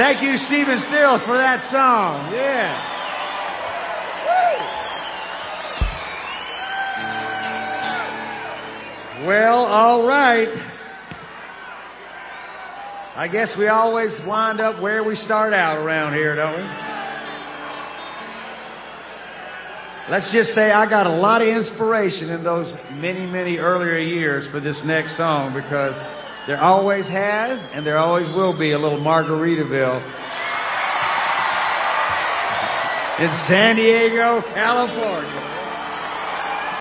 Thank you, Stephen Stills, for that song. Yeah. Woo. Well, all right. I guess we always wind up where we start out around here, don't we? Let's just say I got a lot of inspiration in those many, many earlier years for this next song, because there always has and there always will be a little Margaritaville in San Diego, California.